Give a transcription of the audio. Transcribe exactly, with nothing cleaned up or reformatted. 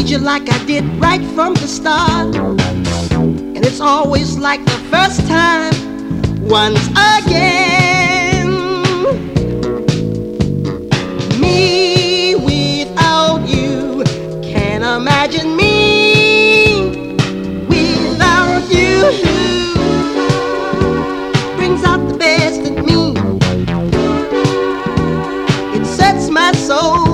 need you like I did right from the start. And it's always like the first time, once again. Me without you, can't imagine me without you. Brings out the best in me, it sets my soul